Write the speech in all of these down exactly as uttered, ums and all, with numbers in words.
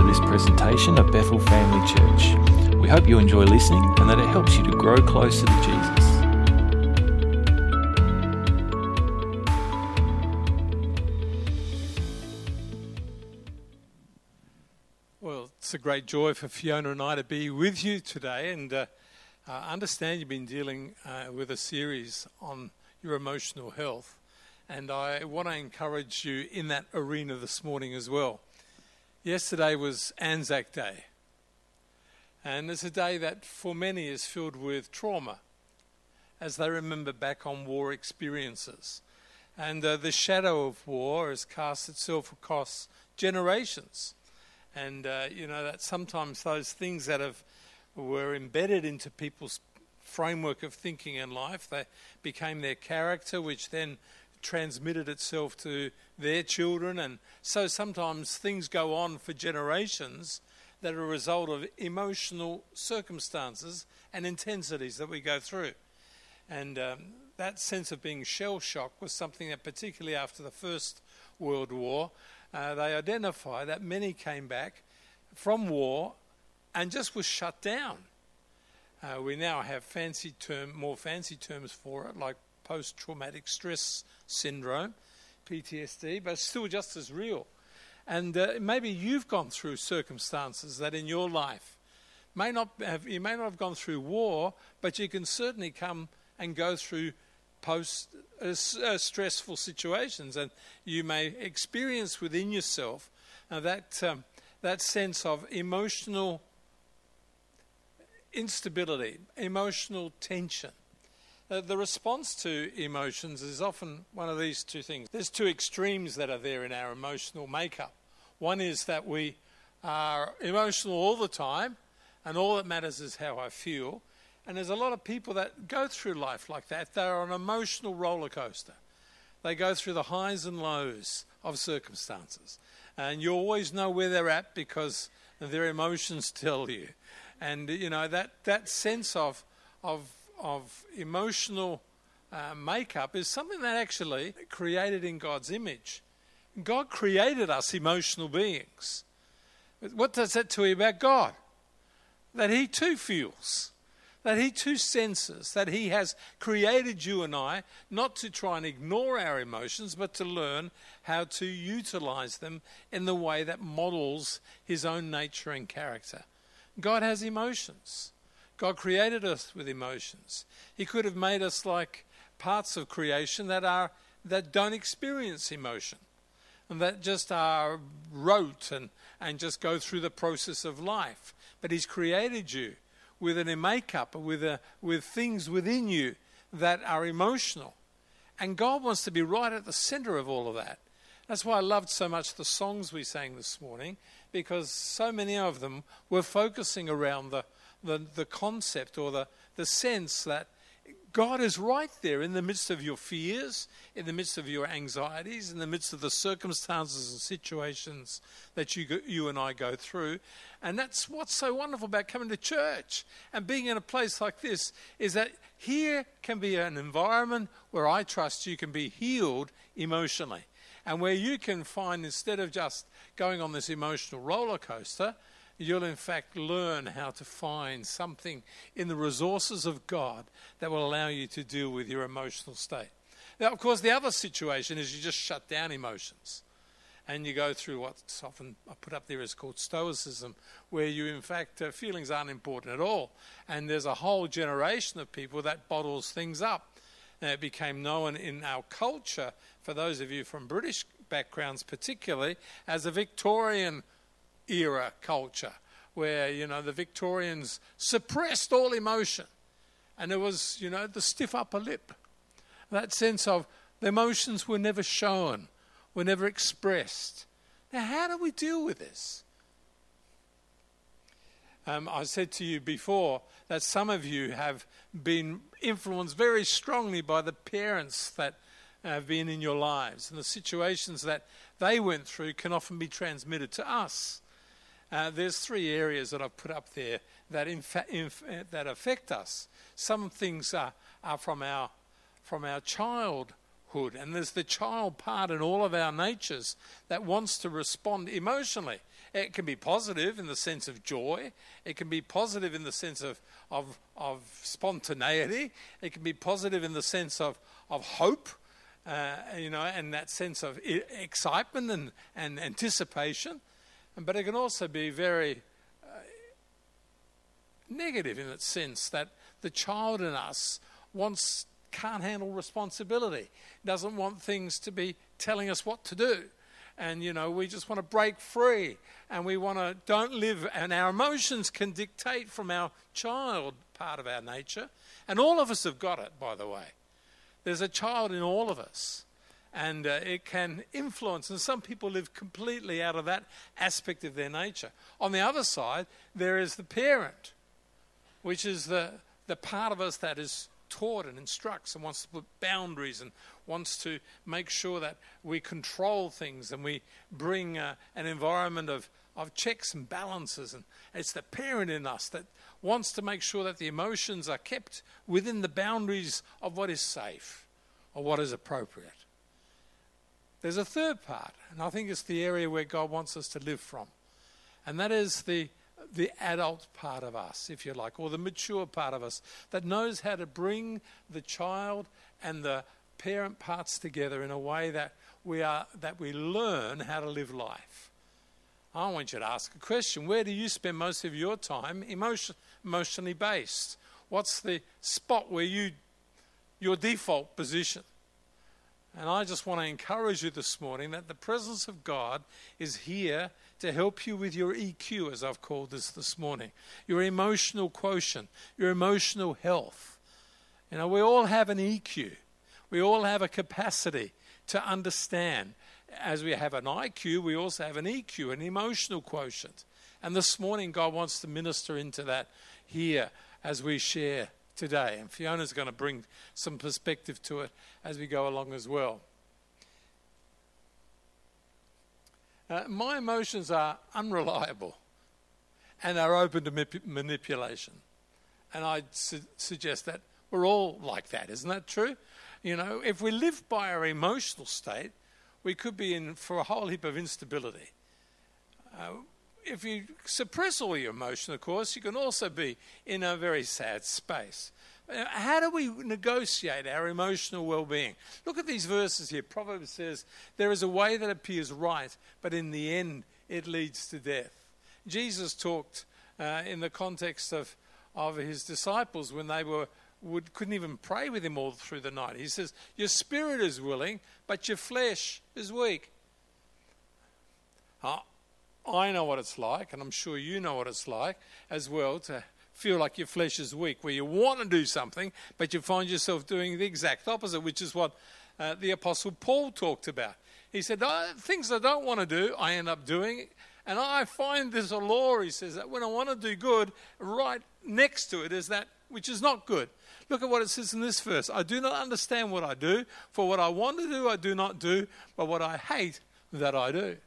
this presentation of Bethel Family Church. We hope you enjoy listening and that it helps you to grow closer to Jesus. Well, it's a great joy for Fiona and I to be with you today, and uh, I understand you've been dealing uh, with a series on your emotional health, and I want to encourage you in that arena this morning as well. Yesterday was Anzac Day, and it's a day that for many is filled with trauma as they remember back on war experiences. And uh, the shadow of war has cast itself across generations. And, uh, you know, that sometimes those things that have were embedded into people's framework of thinking in life, they became their character, which then transmitted itself to their children. And so sometimes things go on for generations that are a result of emotional circumstances and intensities that we go through. And um, that sense of being shell-shocked was something that particularly after the First World War, uh, they identify that many came back from war and just was shut down. Uh, we now have fancy term, more fancy terms for it, like post-traumatic stress syndrome, P T S D, but still just as real. And uh, maybe you've gone through circumstances that in your life may not have, you may not have gone through war, but you can certainly come and go through post uh, uh, stressful situations, and you may experience within yourself uh, that um, that sense of emotional instability, emotional tension. Uh, the response to emotions is often one of these two things. There's two extremes that are there in our emotional makeup. One is that we are emotional all the time, and all that matters is how I feel. And there's a lot of people that go through life like that. They're on an emotional roller coaster. They go through the highs and lows of circumstances. And you always know where they're at because their emotions tell you. And, you know, that, that sense of of of emotional uh, makeup is something that actually created in God's image. God created us emotional beings. What does that tell you about God? That he too feels, that he too senses, that he has created you and I not to try and ignore our emotions, but to learn how to utilize them in the way that models his own nature and character. God has emotions. God created us with emotions. He could have made us like parts of creation that are that don't experience emotion and that just are rote and, and just go through the process of life. But he's created you with a makeup, with a, with things within you that are emotional. And God wants to be right at the center of all of that. That's why I loved so much the songs we sang this morning, because so many of them were focusing around the The, the concept or the, the sense that God is right there in the midst of your fears, in the midst of your anxieties, in the midst of the circumstances and situations that you go, you and I go through. And that's what's so wonderful about coming to church and being in a place like this, is that here can be an environment where I trust you can be healed emotionally, and where you can find, instead of just going on this emotional roller coaster, you'll in fact learn how to find something in the resources of God that will allow you to deal with your emotional state. Now, of course, the other situation is you just shut down emotions and you go through what's often I put up there is called stoicism, where you in fact, uh, feelings aren't important at all. And there's a whole generation of people that bottles things up. And it became known in our culture, for those of you from British backgrounds particularly, as a Victorian era culture, where, you know, the Victorians suppressed all emotion, and it was, you know, the stiff upper lip, that sense of the emotions were never shown, were never expressed. Now, how do we deal with this? Um, I said to you before that some of you have been influenced very strongly by the parents that have been in your lives, and the situations that they went through can often be transmitted to us. Uh, there's three areas that I've put up there that in fa- in fa- that affect us. Some things are, are from our from our childhood, and there's the child part in all of our natures that wants to respond emotionally. It can be positive in the sense of joy. It can be positive in the sense of, of, of spontaneity. It can be positive in the sense of, of hope, uh, you know, and that sense of excitement and, and anticipation. But it can also be very uh, negative in its sense that the child in us wants can't handle responsibility, doesn't want things to be telling us what to do. And, you know, we just want to break free and we want to don't live, and our emotions can dictate from our child part of our nature. And all of us have got it, by the way. There's a child in all of us. And uh, it can influence, and some people live completely out of that aspect of their nature. On the other side, there is the parent, which is the, the part of us that is taught and instructs and wants to put boundaries and wants to make sure that we control things and we bring uh, an environment of, of checks and balances. And it's the parent in us that wants to make sure that the emotions are kept within the boundaries of what is safe or what is appropriate. There's a third part, and I think it's the area where God wants us to live from. And that is the the adult part of us, if you like, or the mature part of us that knows how to bring the child and the parent parts together in a way that we are that we learn how to live life. I want you to ask a question. Where do you spend most of your time emotion, emotionally based? What's the spot where you your default position? And I just want to encourage you this morning that the presence of God is here to help you with your E Q, as I've called this this morning, your emotional quotient, your emotional health. You know, we all have an E Q. We all have a capacity to understand. As we have an I Q, we also have an E Q, an emotional quotient. And this morning, God wants to minister into that here as we share today. And Fiona's going to bring some perspective to it as we go along as well. Uh, my emotions are unreliable and are open to manip- manipulation. And I su- suggest that we're all like that. Isn't that true? You know, if we live by our emotional state, we could be in for a whole heap of instability. Uh, if you suppress all your emotion, of course, you can also be in a very sad space. Uh, how do we negotiate our emotional well-being? Look at these verses here. Proverbs says, there is a way that appears right, but in the end it leads to death. Jesus talked uh, in the context of, of his disciples when they were would couldn't even pray with him all through the night. He says, your spirit is willing, but your flesh is weak. Uh, I know what it's like, and I'm sure you know what it's like as well, to feel like your flesh is weak, where you want to do something, but you find yourself doing the exact opposite, which is what uh, the Apostle Paul talked about. He said, oh, things I don't want to do, I end up doing. And I find there's a law, he says, that when I want to do good, right next to it is that which is not good. Look at what it says in this verse. I do not understand what I do, for what I want to do I do not do, but what I hate that I do.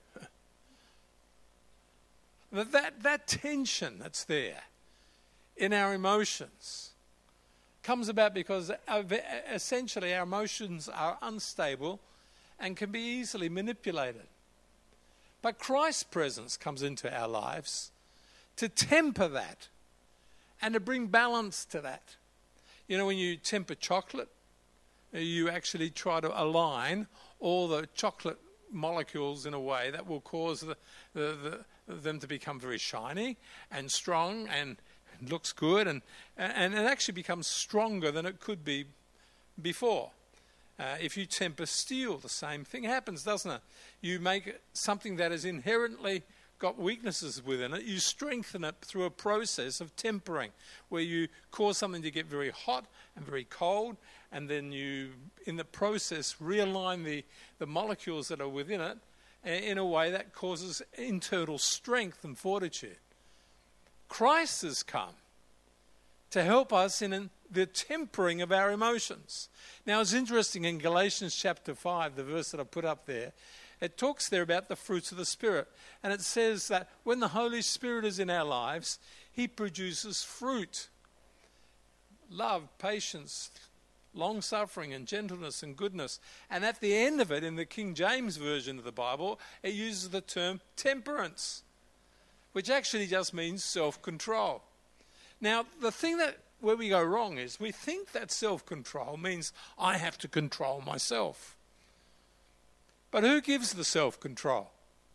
That, that, that tension that's there in our emotions comes about because essentially our emotions are unstable and can be easily manipulated. But Christ's presence comes into our lives to temper that and to bring balance to that. You know, when you temper chocolate, you actually try to align all the chocolate molecules in a way that will cause the, the, the, them to become very shiny and strong and looks good, and, and it actually becomes stronger than it could be before. Uh, if you temper steel, the same thing happens, doesn't it? You make something that is inherently got weaknesses within it, you strengthen it through a process of tempering, where you cause something to get very hot and very cold, and then you, in the process, realign the, the molecules that are within it in a way that causes internal strength and fortitude. Christ has come to help us in the tempering of our emotions. Now, it's interesting in Galatians chapter five, the verse that I put up there, it talks there about the fruits of the Spirit. And it says that when the Holy Spirit is in our lives, he produces fruit. Love, patience, long-suffering and gentleness and goodness. And at the end of it, in the King James Version of the Bible, it uses the term temperance. which actually just means self-control. Now, the thing that where we go wrong is we think that self-control means I have to control myself. But who gives the self-control?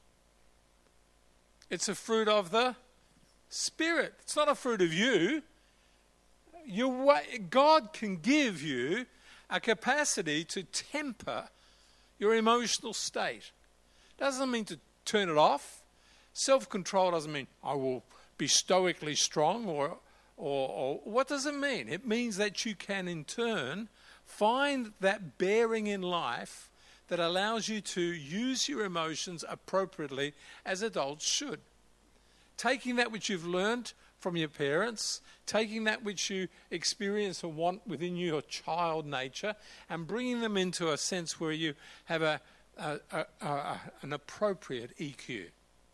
It's a fruit of the Spirit. It's not a fruit of you. Your, God can give you a capacity to temper your emotional state. Doesn't mean to turn it off. Self-control doesn't mean I will be stoically strong or, or, or what does it mean? It means that you can in turn find that bearing in life that allows you to use your emotions appropriately as adults should. Taking that which you've learned from your parents, taking that which you experience and want within your child nature, and bringing them into a sense where you have a, a, a, a an appropriate E Q.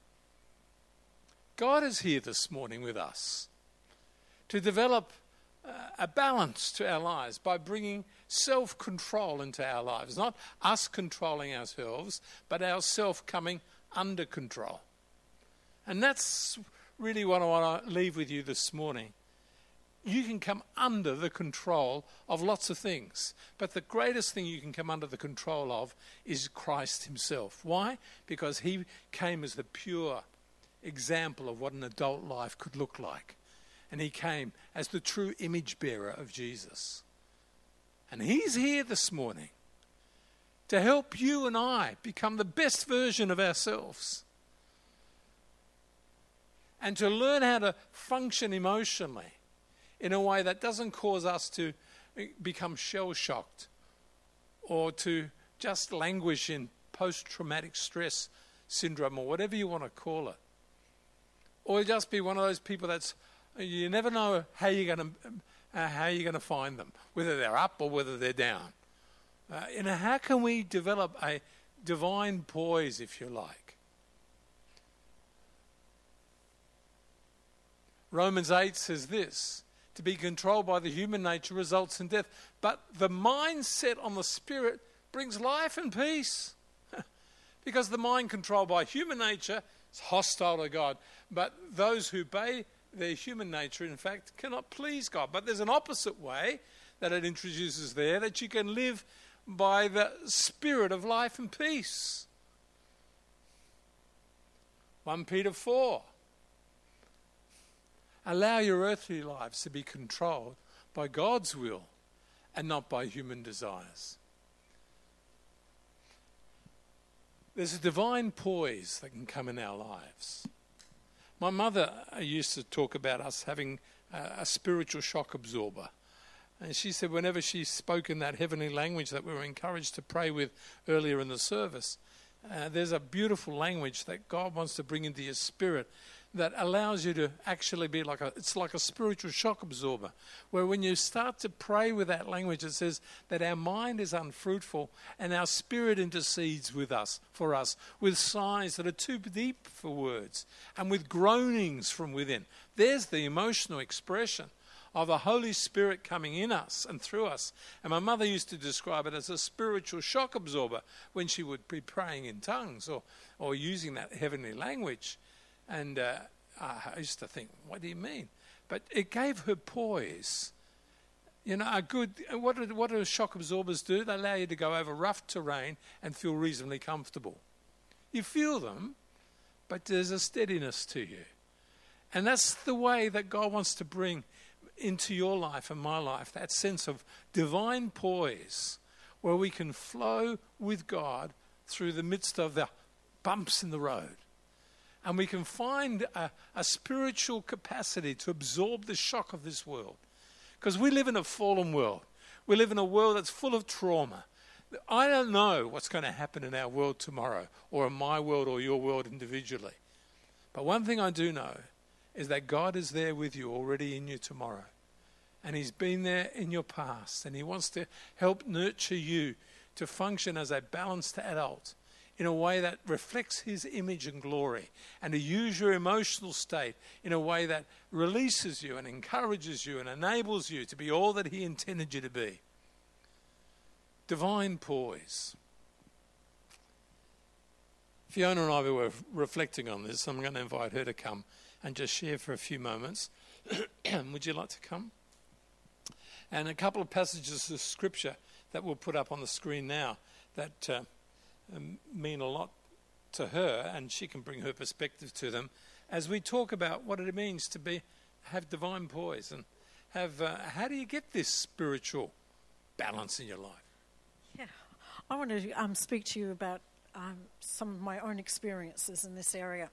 God is here this morning with us to develop uh, a balance to our lives by bringing self-control into our lives. Not us controlling ourselves, but ourself coming under control. And that's really what I want to leave with you this morning. You can come under the control of lots of things, but the greatest thing you can come under the control of is Christ himself. Why? Because he came as the pure example of what an adult life could look like. And he came as the true image bearer of Jesus. And he's here this morning to help you and I become the best version of ourselves. And to learn how to function emotionally in a way that doesn't cause us to become shell-shocked or to just languish in post-traumatic stress syndrome or whatever you want to call it. Or just be one of those people that's, you never know how you're going to, uh, how you're going to find them, whether they're up or whether they're down. Uh, you know, how can we develop a divine poise, if you like? Romans eight says this, to be controlled by the human nature results in death, but the mind set on the Spirit brings life and peace. Because the mind controlled by human nature is hostile to God, but those who obey their human nature, in fact, cannot please God. But there's an opposite way that it introduces there, that you can live by the Spirit of life and peace. First Peter four. Allow your earthly lives to be controlled by God's will and not by human desires. There's a divine poise that can come in our lives. My mother used to talk about us having a, a spiritual shock absorber. And she said whenever she spoke in that heavenly language that we were encouraged to pray with earlier in the service, uh, there's a beautiful language that God wants to bring into your spirit that allows you to actually be like a, it's like a spiritual shock absorber, where when you start to pray with that language, it says that our mind is unfruitful and our spirit intercedes with us, for us, with sighs that are too deep for words and with groanings from within. There's the emotional expression of the Holy Spirit coming in us and through us. And my mother used to describe it as a spiritual shock absorber when she would be praying in tongues or, or using that heavenly language. And uh, I used to think, what do you mean? But it gave her poise. You know, a good, what do, what do shock absorbers do? They allow you to go over rough terrain and feel reasonably comfortable. You feel them, but there's a steadiness to you. And that's the way that God wants to bring into your life and my life, that sense of divine poise, where we can flow with God through the midst of the bumps in the road. And we can find a, a spiritual capacity to absorb the shock of this world. Because we live in a fallen world. We live in a world that's full of trauma. I don't know what's going to happen in our world tomorrow, or in my world or your world individually. But one thing I do know is that God is there with you already in you tomorrow. And he's been there in your past. And he wants to help nurture you to function as a balanced adult in a way that reflects his image and glory, and to use your emotional state in a way that releases you and encourages you and enables you to be all that he intended you to be. Divine poise. Fiona and I were reflecting on this. I'm going to invite her to come and just share for a few moments. Would you like to come? And a couple of passages of scripture that we'll put up on the screen now that uh, um, mean a lot to her, and she can bring her perspective to them as we talk about what it means to be have divine poise and have uh, how do you get this spiritual balance in your life? Yeah, I want to um, speak to you about um, some of my own experiences in this area.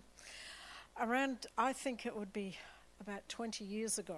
Around, I think it would be about twenty years ago,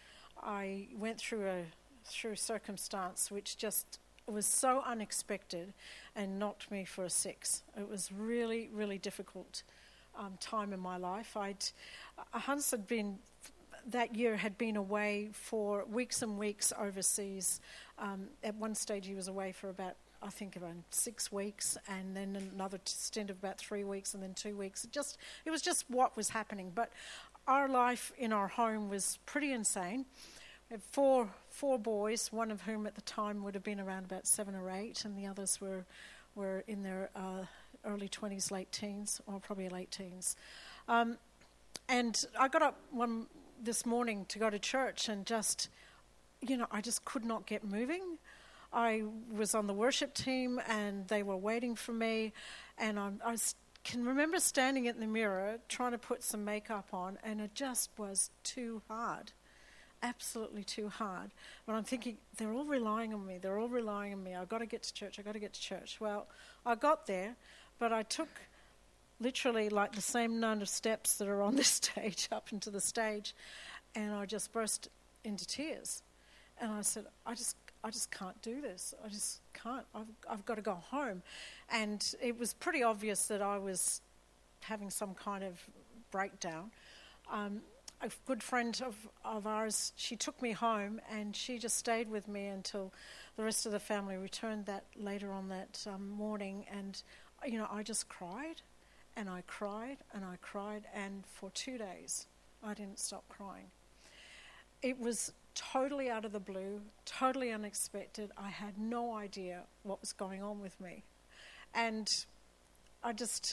I went through a through a circumstance which just was so unexpected and knocked me for a six. It was really, really difficult um, time in my life. I'd uh, Hans had been that year had been away for weeks and weeks overseas. Um, at one stage, he was away for about I think around six weeks, and then another stint of about three weeks, and then two weeks. It just it was just what was happening. But our life in our home was pretty insane. We had four four boys, one of whom at the time would have been around about seven or eight, and the others were were in their uh, early twenties, late teens, or probably late teens. Um, and I got up one this morning to go to church, and just, you know, I just could not get moving. I was on the worship team, and they were waiting for me, and I'm, I was, can remember standing in the mirror trying to put some makeup on, and it just was too hard. Absolutely too hard. But I'm thinking, they're all relying on me. They're all relying on me. I've got to get to church. I've got to get to church. Well, I got there, but I took literally like the same number of steps that are on this stage up into the stage, and I just burst into tears. And I said, I just I just can't do this. I just can't. I've, I've got to go home. And it was pretty obvious that I was having some kind of breakdown. Um, A good friend of, of ours, she took me home, and she just stayed with me until the rest of the family returned that later on that um, morning. And, you know, I just cried, and I cried, and I cried, and for two days I didn't stop crying. It was totally out of the blue, totally unexpected. I had no idea what was going on with me. And I just,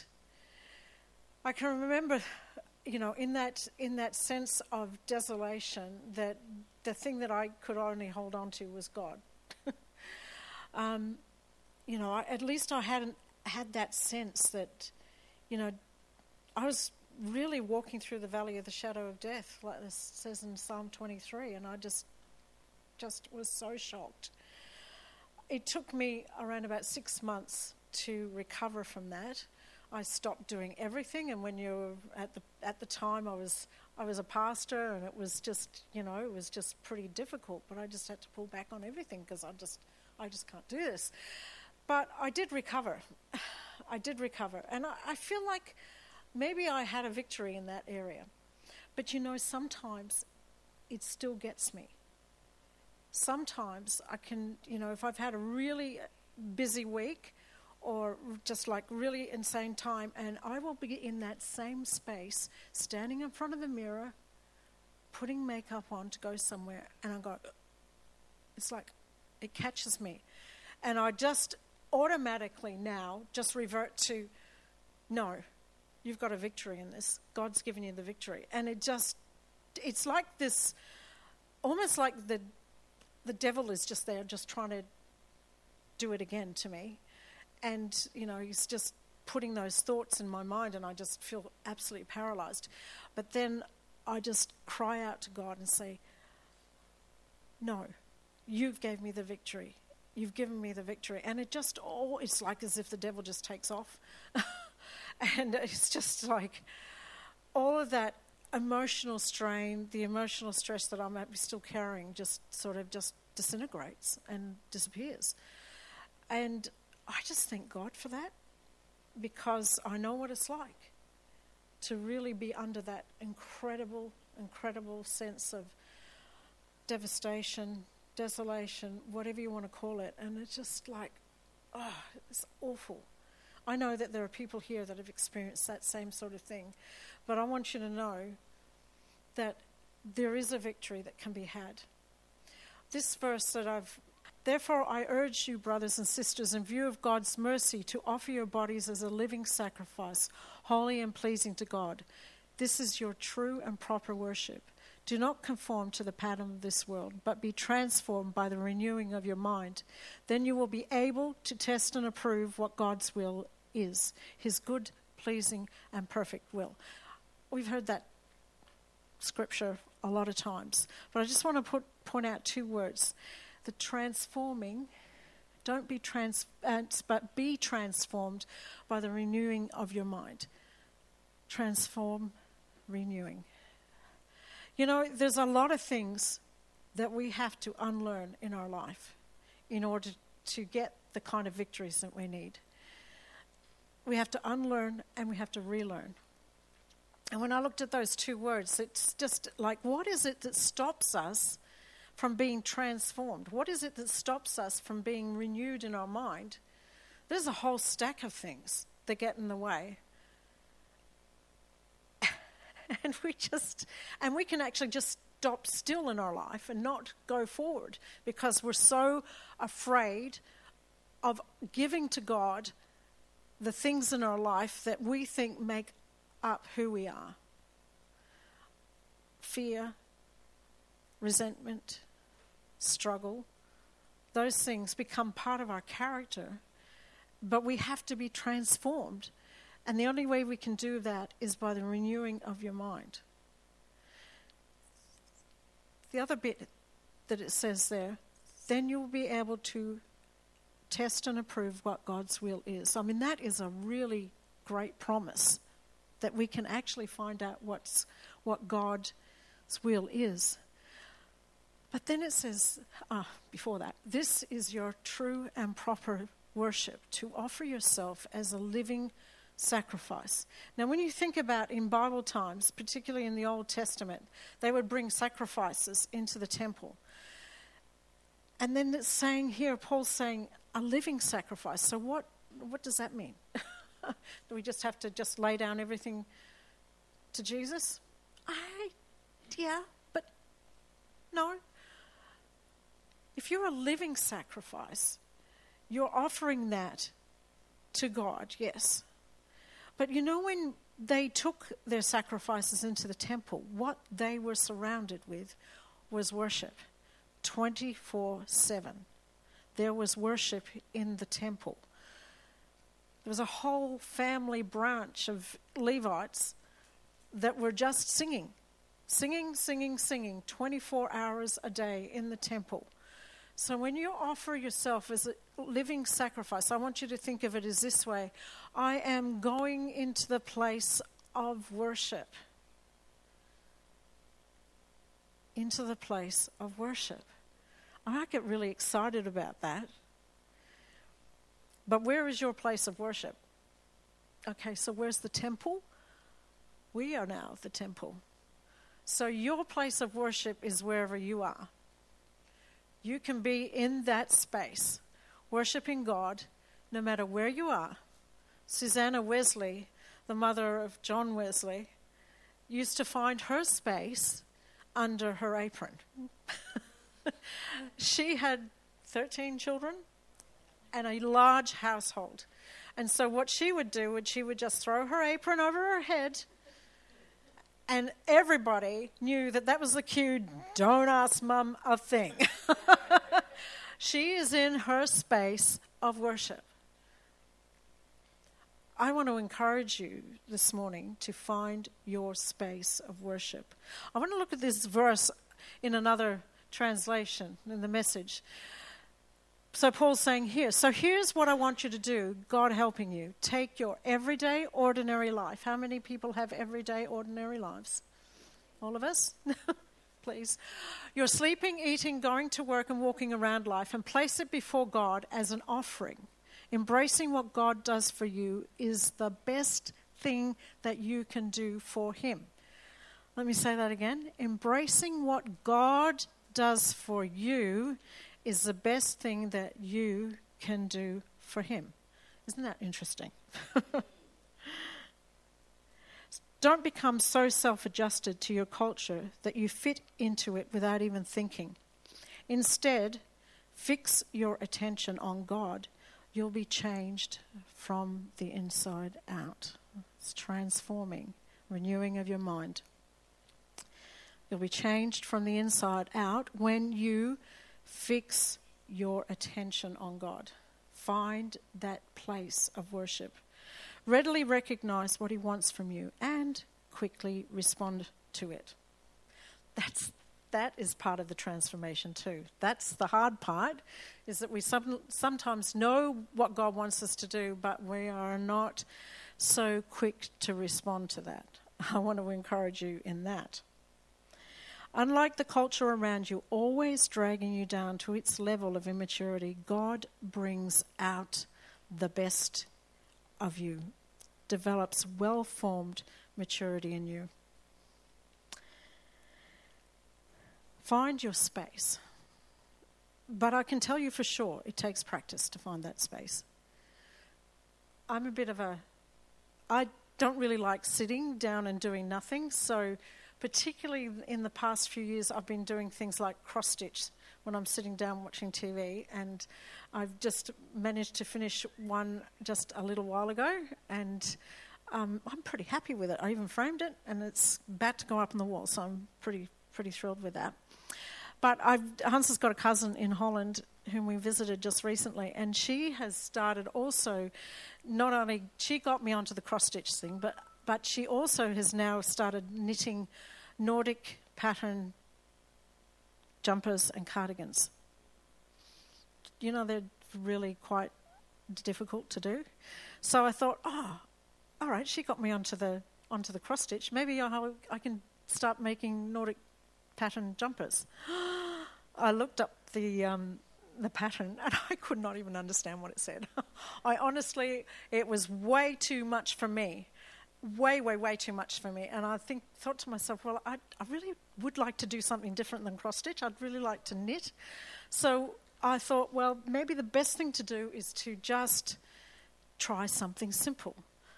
I can remember, you know, in that in that sense of desolation, that the thing that I could only hold on to was God. um, you know, I, at least I hadn't had that sense that, you know, I was really walking through the valley of the shadow of death, like this says in Psalm twenty-three, and I just, just was so shocked. It took me around about six months to recover from that. I stopped doing everything, and when you're at the at the time, I was I was a pastor, and it was just you know it was just pretty difficult. But I just had to pull back on everything because I just I just can't do this. But I did recover. I did recover, and I, I feel like maybe I had a victory in that area. But you know, sometimes it still gets me. Sometimes I can, you know, if I've had a really busy week, or just like really insane time, and I will be in that same space, standing in front of the mirror, putting makeup on to go somewhere, and I go, it's like, it catches me. And I just automatically now just revert to, no, you've got a victory in this. God's given you the victory. And it just, it's like this, almost like the the devil is just there just trying to do it again to me. And, you know, he's just putting those thoughts in my mind, and I just feel absolutely paralyzed. But then I just cry out to God and say, no, you've gave me the victory. You've given me the victory. And it just all, it's like as if the devil just takes off. And it's just like all of that emotional strain, the emotional stress that I'm still carrying just sort of just disintegrates and disappears. And I just thank God for that, because I know what it's like to really be under that incredible, incredible sense of devastation, desolation, whatever you want to call it. And it's just like, oh, it's awful. I know that there are people here that have experienced that same sort of thing, but I want you to know that there is a victory that can be had. This verse that I've Therefore, I urge you, brothers and sisters, in view of God's mercy, to offer your bodies as a living sacrifice, holy and pleasing to God. This is your true and proper worship. Do not conform to the pattern of this world, but be transformed by the renewing of your mind. Then you will be able to test and approve what God's will is, his good, pleasing, and perfect will. We've heard that scripture a lot of times, but I just want to put, point out two words. The transforming, don't be trans, uh, but be transformed by the renewing of your mind. Transform, renewing. You know, there's a lot of things that we have to unlearn in our life in order to get the kind of victories that we need. We have to unlearn and we have to relearn. And when I looked at those two words, it's just like, what is it that stops us from being transformed? What is it that stops us from being renewed in our mind? There's a whole stack of things that get in the way. And we just, and we can actually just stop still in our life and not go forward because we're so afraid of giving to God the things in our life that we think make up who we are. Fear, resentment, struggle, those things become part of our character, but we have to be transformed. And the only way we can do that is by the renewing of your mind. The other bit that it says there, then you'll be able to test and approve what God's will is. I mean, that is a really great promise, that we can actually find out what's what God's will is. But then it says, ah, before that, this is your true and proper worship, to offer yourself as a living sacrifice. Now, when you think about in Bible times, particularly in the Old Testament, they would bring sacrifices into the temple. And then it's saying here, Paul's saying, a living sacrifice. So what, what does that mean? Do we just have to just lay down everything to Jesus? I, yeah, but no. If you're a living sacrifice, you're offering that to God, yes. But you know, when they took their sacrifices into the temple, what they were surrounded with was worship twenty-four seven. There was worship in the temple. There was a whole family branch of Levites that were just singing, singing, singing, singing twenty-four hours a day in the temple. So when you offer yourself as a living sacrifice, I want you to think of it as this way. I am going into the place of worship. Into the place of worship. I get really excited about that. But where is your place of worship? Okay, so where's the temple? We are now the temple. So your place of worship is wherever you are. You can be in that space, worshiping God, no matter where you are. Susanna Wesley, the mother of John Wesley, used to find her space under her apron. She had thirteen children and a large household. And so what she would do would she would just throw her apron over her head, and everybody knew that that was the cue, don't ask Mum a thing. She is in her space of worship. I want to encourage you this morning to find your space of worship. I want to look at this verse in another translation, in the Message. So Paul's saying here, so here's what I want you to do, God helping you. Take your everyday, ordinary life. How many people have everyday, ordinary lives? All of us? Please. You're sleeping, eating, going to work and walking around life, and place it before God as an offering. Embracing what God does for you is the best thing that you can do for him. Let me say that again. Embracing what God does for you is the best thing that you can do for him. Isn't that interesting? Don't become so self-adjusted to your culture that you fit into it without even thinking. Instead, fix your attention on God, you'll be changed from the inside out. It's transforming, renewing of your mind. You'll be changed from the inside out when you fix your attention on God. Find that place of worship. Readily recognize what he wants from you and quickly respond to it. That's that is part of the transformation too. That's the hard part, is that we some, sometimes know what God wants us to do, but we are not so quick to respond to that. I want to encourage you in that. Unlike the culture around you, always dragging you down to its level of immaturity, God brings out the best of you, develops well-formed maturity in you. Find your space. But I can tell you for sure, it takes practice to find that space. I'm a bit of a... I don't really like sitting down and doing nothing, so particularly in the past few years, I've been doing things like cross-stitch when I'm sitting down watching T V, and I've just managed to finish one just a little while ago, and um, I'm pretty happy with it. I even framed it, and it's about to go up on the wall, so I'm pretty pretty thrilled with that. But I've, Hans has got a cousin in Holland whom we visited just recently, and she has started also, not only, she got me onto the cross-stitch thing, but, but she also has now started knitting Nordic pattern jumpers and cardigans. You know, they're really quite difficult to do. So I thought, oh, all right, she got me onto the onto the cross-stitch. Maybe I, I can start making Nordic pattern jumpers. I looked up the um, the pattern and I could not even understand what it said. I honestly, it was way too much for me. Way, way, way too much for me. And I think thought to myself, well, I, I really would like to do something different than cross-stitch. I'd really like to knit. So I thought, well, maybe the best thing to do is to just try something simple.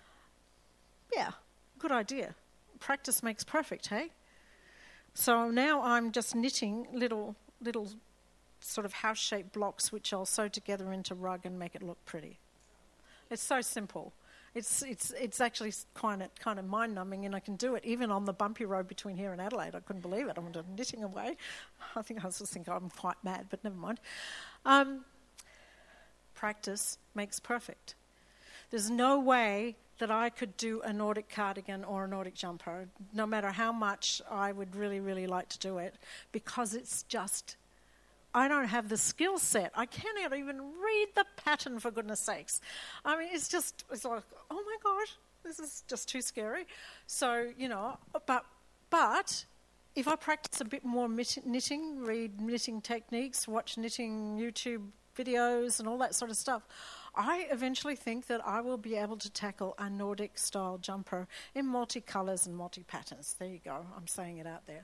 Yeah, good idea. Practice makes perfect, hey? So now I'm just knitting little little sort of house-shaped blocks which I'll sew together into rug and make it look pretty. It's so simple. It's it's it's actually kind of kind of mind-numbing, and I can do it even on the bumpy road between here and Adelaide. I couldn't believe it. I'm knitting away. I think I was just thinking I'm quite mad, but never mind. Um, practice makes perfect. There's no way that I could do a Nordic cardigan or a Nordic jumper, no matter how much I would really, really like to do it, because it's just, I don't have the skill set. I cannot even read the pattern, for goodness sakes. I mean, it's just, it's like, oh my gosh, this is just too scary. So, you know, but but if I practice a bit more knitting, read knitting techniques, watch knitting YouTube videos and all that sort of stuff, I eventually think that I will be able to tackle a Nordic-style jumper in multicolours and multi-patterns. There you go. I'm saying it out there.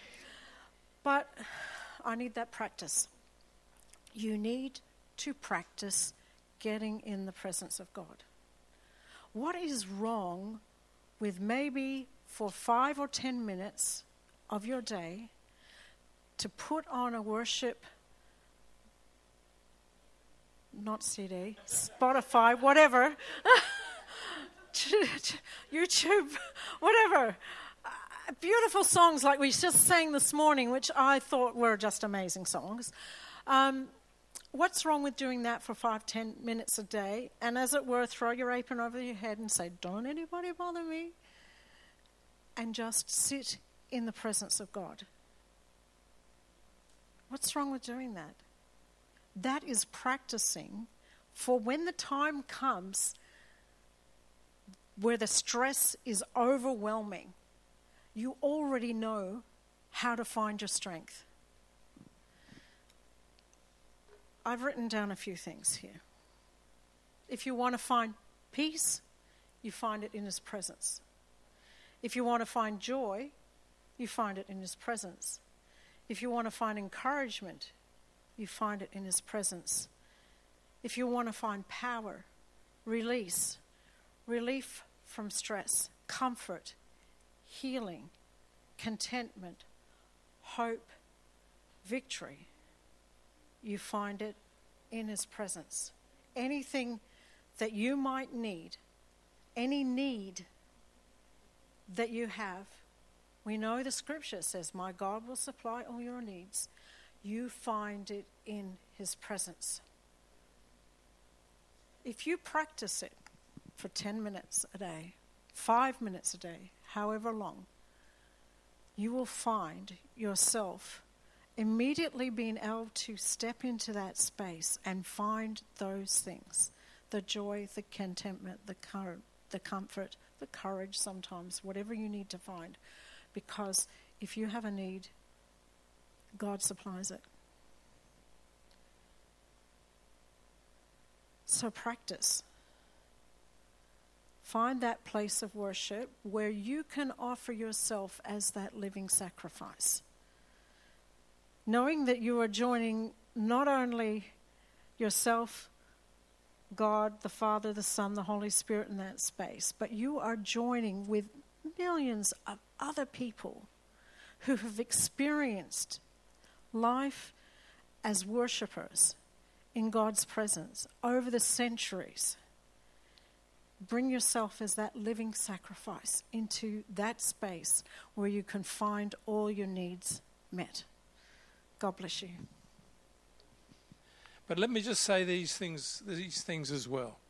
But I need that practice. You need to practice getting in the presence of God. What is wrong with maybe for five or ten minutes of your day to put on a worship, not C D, Spotify, whatever, YouTube, whatever. Uh, beautiful songs like we just sang this morning, which I thought were just amazing songs. Um, what's wrong with doing that for five, ten minutes a day? And as it were, throw your apron over your head and say, don't anybody bother me. And just sit in the presence of God. What's wrong with doing that? That is practicing for when the time comes where the stress is overwhelming, you already know how to find your strength. I've written down a few things here. If you want to find peace, you find it in His presence. If you want to find joy, you find it in His presence. If you want to find encouragement, you find it in His presence. If you want to find power, release, relief from stress, comfort, healing, contentment, hope, victory, you find it in his presence. Anything that you might need, any need that you have, we know the scripture says, my God will supply all your needs. You find it in his presence. If you practice it for ten minutes a day, five minutes a day, however long, you will find yourself immediately being able to step into that space and find those things, the joy, the contentment, the courage, the comfort, the courage sometimes, whatever you need to find. Because if you have a need, God supplies it. So practice. Find that place of worship where you can offer yourself as that living sacrifice. Knowing that you are joining not only yourself, God, the Father, the Son, the Holy Spirit in that space, but you are joining with millions of other people who have experienced life as worshipers in God's presence over the centuries. Bring yourself as that living sacrifice into that space where you can find all your needs met. God bless you. But let me just say these things, these things as well.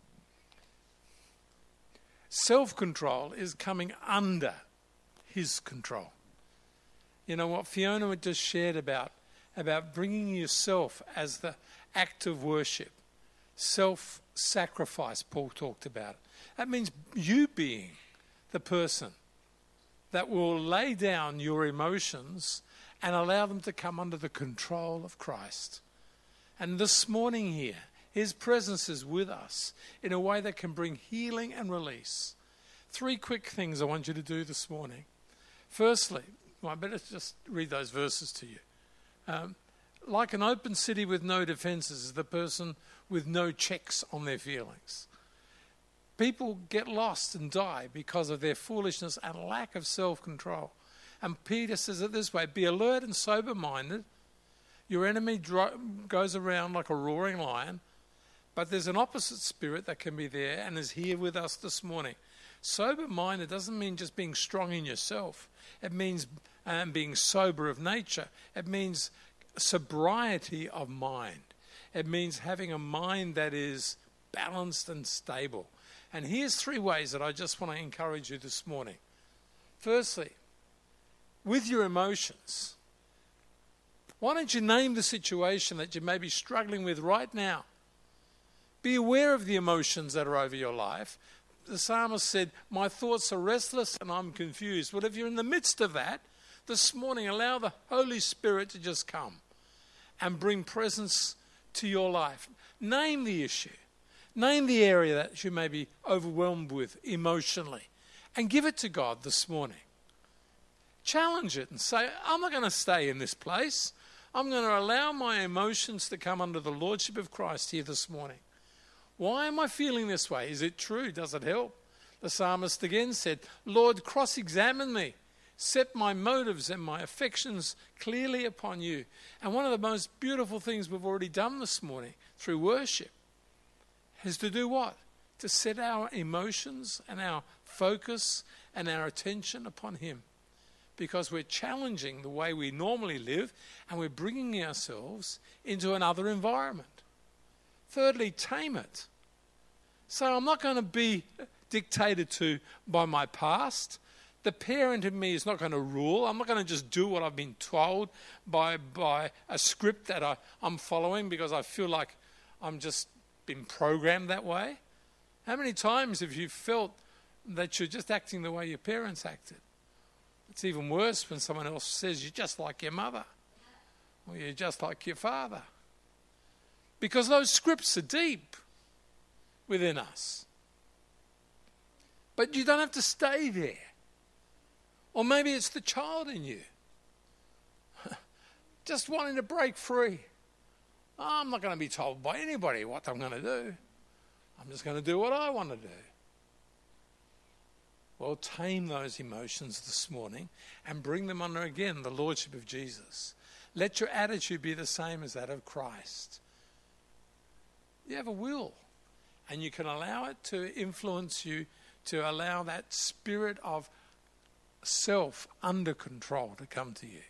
Self-control is coming under his control. You know what Fiona just shared about, about bringing yourself as the act of worship. Self-sacrifice, Paul talked about it. That means you being the person that will lay down your emotions and allow them to come under the control of Christ. And this morning here, his presence is with us in a way that can bring healing and release. Three quick things I want you to do this morning. Firstly, well, I better just read those verses to you. Um, like an open city with no defenses is the person with no checks on their feelings. People get lost and die because of their foolishness and lack of self-control. And Peter says it this way, be alert and sober-minded. Your enemy dro- goes around like a roaring lion, but there's an opposite spirit that can be there and is here with us this morning. Sober-minded doesn't mean just being strong in yourself. It means um, being sober of nature. It means sobriety of mind. It means having a mind that is balanced and stable. And here's three ways that I just want to encourage you this morning. Firstly, with your emotions, why don't you name the situation that you may be struggling with right now? Be aware of the emotions that are over your life. The psalmist said, my thoughts are restless and I'm confused. Well, if you're in the midst of that, this morning allow the Holy Spirit to just come and bring presence to your life. Name the issue. Name the area that you may be overwhelmed with emotionally and give it to God this morning. Challenge it and say, I'm not going to stay in this place. I'm going to allow my emotions to come under the Lordship of Christ here this morning. Why am I feeling this way? Is it true? Does it help? The psalmist again said, Lord, cross-examine me. Set my motives and my affections clearly upon you. And one of the most beautiful things we've already done this morning through worship is to do what? To set our emotions and our focus and our attention upon him. Because we're challenging the way we normally live and we're bringing ourselves into another environment. Thirdly, tame it. So I'm not going to be dictated to by my past. The parent in me is not going to rule. I'm not going to just do what I've been told by, by a script that I, I'm following because I feel like I'm just been programmed that way. How many times have you felt that you're just acting the way your parents acted? It's even worse when someone else says you're just like your mother or you're just like your father. Because those scripts are deep within us. But you don't have to stay there. Or maybe it's the child in you. Just wanting to break free. Oh, I'm not going to be told by anybody what I'm going to do. I'm just going to do what I want to do. Well, tame those emotions this morning and bring them under, again, the Lordship of Jesus. Let your attitude be the same as that of Christ. You have a will, and you can allow it to influence you, to allow that spirit of self under control to come to you.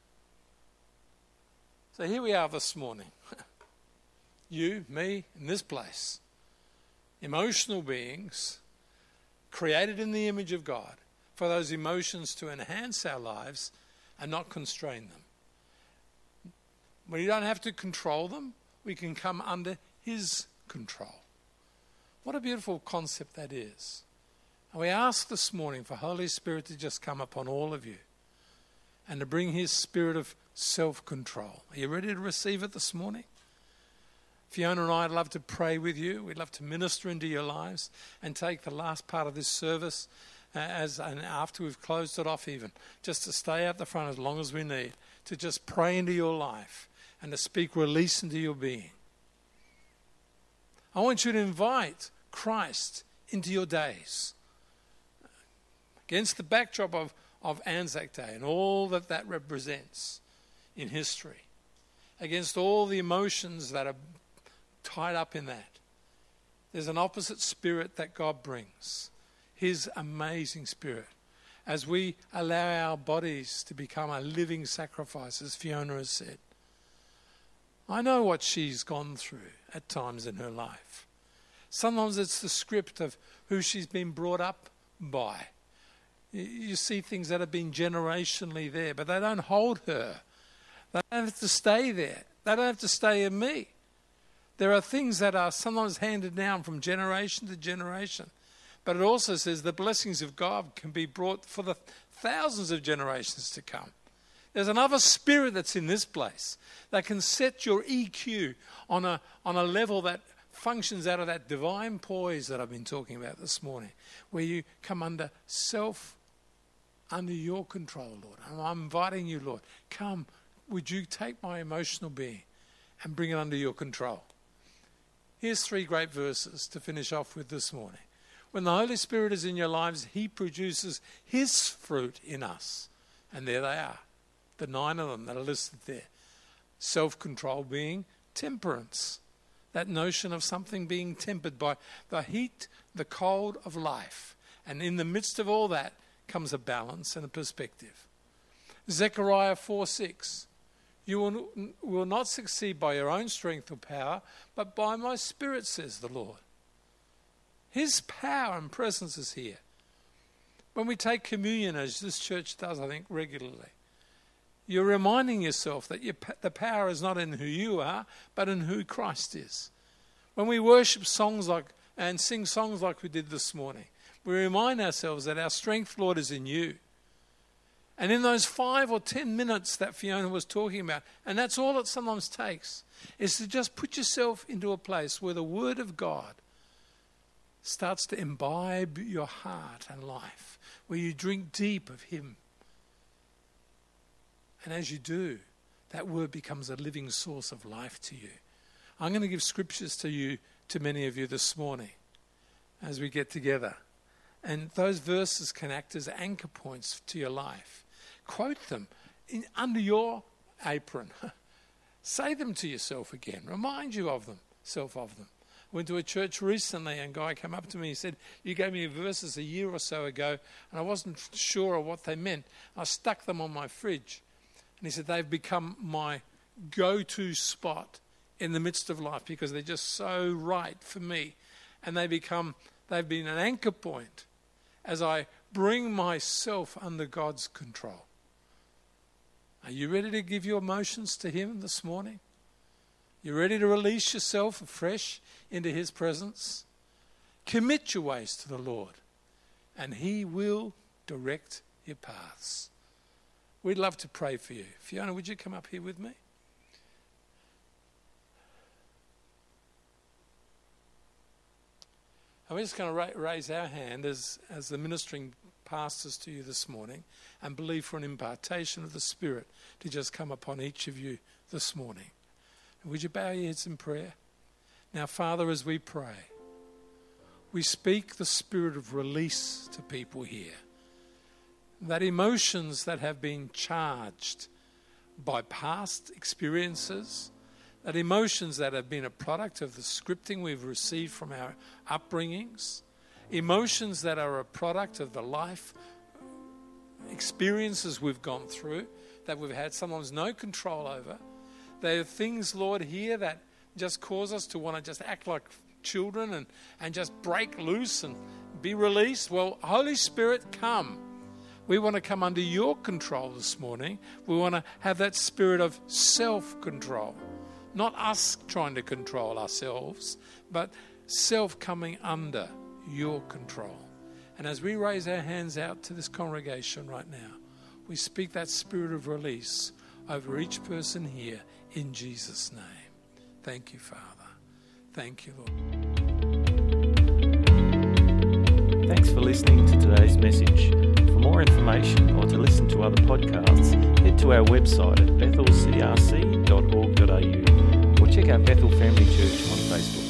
So here we are this morning. You, me, in this place. Emotional beings created in the image of God for those emotions to enhance our lives and not constrain them. We don't have to control them. We can come under His control. What a beautiful concept that is. And we ask this morning for Holy Spirit to just come upon all of you and to bring His spirit of self-control. Are you ready to receive it this morning? Fiona and I would love to pray with you. We'd love to minister into your lives and take the last part of this service uh, as and after we've closed it off even, just to stay out the front as long as we need, to just pray into your life and to speak release into your being. I want you to invite Christ into your days. Against the backdrop of, of Anzac Day and all that that represents in history. Against all the emotions that are tied up in that. There's an opposite spirit that God brings. His amazing spirit. As we allow our bodies to become a living sacrifice, as Fiona has said. I know what she's gone through at times in her life. Sometimes it's the script of who she's been brought up by. You see things that have been generationally there, but they don't hold her. They don't have to stay there. They don't have to stay in me. There are things that are sometimes handed down from generation to generation. But it also says the blessings of God can be brought for the thousands of generations to come. There's another spirit that's in this place that can set your E Q on a, on a level that functions out of that divine poise that I've been talking about this morning, where you come under self, under your control, Lord. And I'm inviting you, Lord, come, would you take my emotional being and bring it under your control? Here's three great verses to finish off with this morning. When the Holy Spirit is in your lives, He produces His fruit in us. And there they are, the nine of them that are listed there. Self-control being temperance. That notion of something being tempered by the heat, the cold of life. And in the midst of all that comes a balance and a perspective. Zechariah four six. You will, will not succeed by your own strength or power, but by my Spirit, says the Lord. His power and presence is here. When we take communion, as this church does, I think, regularly, you're reminding yourself that your, the power is not in who you are, but in who Christ is. When we worship songs like and sing songs like we did this morning, we remind ourselves that our strength, Lord, is in you. And in those five or ten minutes that Fiona was talking about, and that's all it sometimes takes, is to just put yourself into a place where the Word of God starts to imbibe your heart and life, where you drink deep of Him. And as you do, that Word becomes a living source of life to you. I'm going to give scriptures to you, to many of you this morning, as we get together. And those verses can act as anchor points to your life. Quote them in, under your apron. Say them to yourself again. Remind you of them, self of them. I went to a church recently and a guy came up to me and said, you gave me verses a year or so ago and I wasn't sure of what they meant. I stuck them on my fridge. And he said, they've become my go-to spot in the midst of life because they're just so right for me. And they become, they've been an anchor point as I bring myself under God's control. Are you ready to give your emotions to Him this morning? You ready to release yourself afresh into His presence? Commit your ways to the Lord, and He will direct your paths. We'd love to pray for you. Fiona, would you come up here with me? And we're just going to ra- raise our hand as, as the ministering pastors to you this morning and believe for an impartation of the Spirit to just come upon each of you this morning. And would you bow your heads in prayer? Now, Father, as we pray, we speak the spirit of release to people here. That emotions that have been charged by past experiences, that emotions that have been a product of the scripting we've received from our upbringings, emotions that are a product of the life experiences we've gone through, that we've had sometimes no control over. They are things, Lord, here that just cause us to want to just act like children and, and just break loose and be released. Well, Holy Spirit, come. We want to come under your control this morning. We want to have that spirit of self-control. Not us trying to control ourselves, but self coming under your control. And as we raise our hands out to this congregation right now, we speak that spirit of release over each person here in Jesus' name. Thank you, Father. Thank you, Lord. Thanks for listening to today's message. For more information or to listen to other podcasts, head to our website at bethel c r c dot org dot a u or check out Bethel Family Church on Facebook.